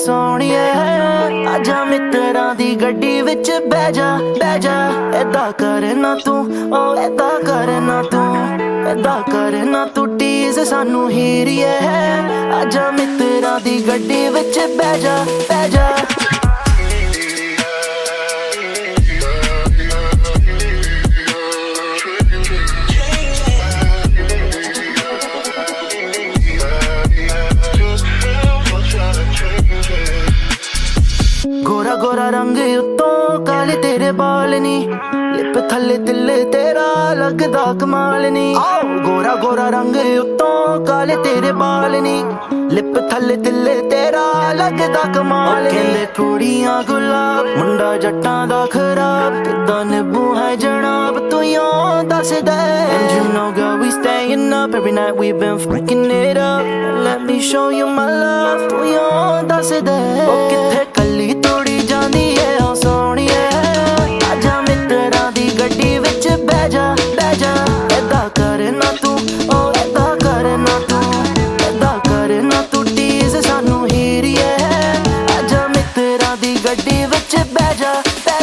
ਸੋਹਣੀਏ ਆਜਾ ਮਿੱਤਰਾਂ ਦੀ ਗੱਡੀ ਵਿੱਚ ਬਹਿ ਜਾ ਏਦਾਂ ਕਰ ਨਾ ਤੂੰ ਓ ਏਦਾਂ ਕਰ ਨਾ ਤੂੰ ਏਦਾਂ ਕਰ ਨਾ ਤੂੰ ਟੀਜ਼ ਸਾਨੂੰ ਹੀਰੀਏ ਆਜਾ ਮਿੱਤਰਾਂ ਦੀ ਗੱਡੀ ਵਿੱਚ ਬਹਿ ਜਾ गोरा गोरा रंग उत्तों काले तेरे बाल नी लिप थल्ले तिल्ले तेरा लगदा कमाल नी गोरा गोरा रंग उत्तों काले तेरे बाल नी लिप थल्ले तिल्ले तेरा लगदा कमाल नी कहंदे कुड़ियां गुलाब मुंडा जट्टां दा खराब किद्दां निब्बू है जनाब तू यों दस दे And you know girl we staying up every night we've been fucking it up Let me show you my love तू यों दस दे ओ कित्थे कल्ली ਤੋੜੀ ਜਾਂਦੀ ਏ ਓ ਸੋਹਣੀਏ ਆਜਾ ਮਿੱਤਰਾਂ ਦੀ ਗੱਡੀ ਵਿੱਚ ਬਹਿ ਜਾ ਏਦਾਂ ਕਰ ਨਾ ਤੂੰ ਓ ਏਦਾਂ ਕਰ ਨਾ ਤੂੰ ਏਦਾਂ ਕਰ ਨਾ ਤੂੰ ਟੀਜ਼ ਸਾਨੂੰ ਹੀਰੀਏ ਆਜਾ ਮਿੱਤਰਾਂ ਦੀ ਗੱਡੀ ਵਿੱਚ ਬਹਿ ਜਾ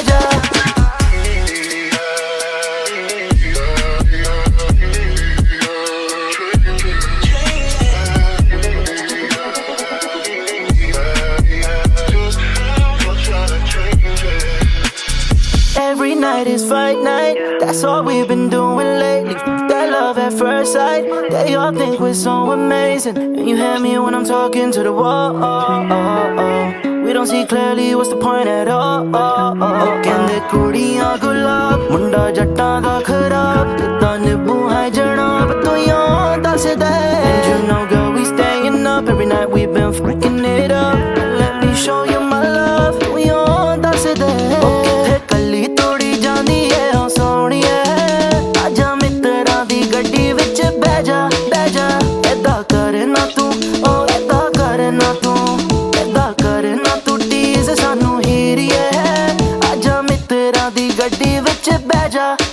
Every night is fight night, that's all we've been doing lately. That love at first sight, they all think we're so amazing. And you hear me when I'm talking to the wall. We don't see clearly, what's the point at all? Kende kudiyan gulab, munda jattan da kharab Kiddaan nibbu hai janab, tu yon das de And you know girl, we staying up every night, we've been fucking it up Let me show you my love, tu yon das de ਕੱਲੀ ਤੋੜੀ ਜਾਂਦੀ ਏ ਓ ਸੋਹਣੀਏ ਆਜਾ ਮਿੱਤਰਾਂ ਦੀ ਗੱਡੀ ਵਿੱਚ ਬਹਿ ਜਾ ਏਦਾਂ ਕਰ ਨਾ ਤੂੰ ਓ ਏਦਾਂ ਕਰ ਨਾ ਤੂੰ ਏਦਾਂ ਕਰ ਨਾ ਤੂੰ ਟੀਜ਼ ਸਾਨੂੰ ਹੀਰੀਏ ਆਜਾ ਮਿੱਤਰਾਂ ਦੀ ਗੱਡੀ ਵਿੱਚ ਬਹਿ ਜਾ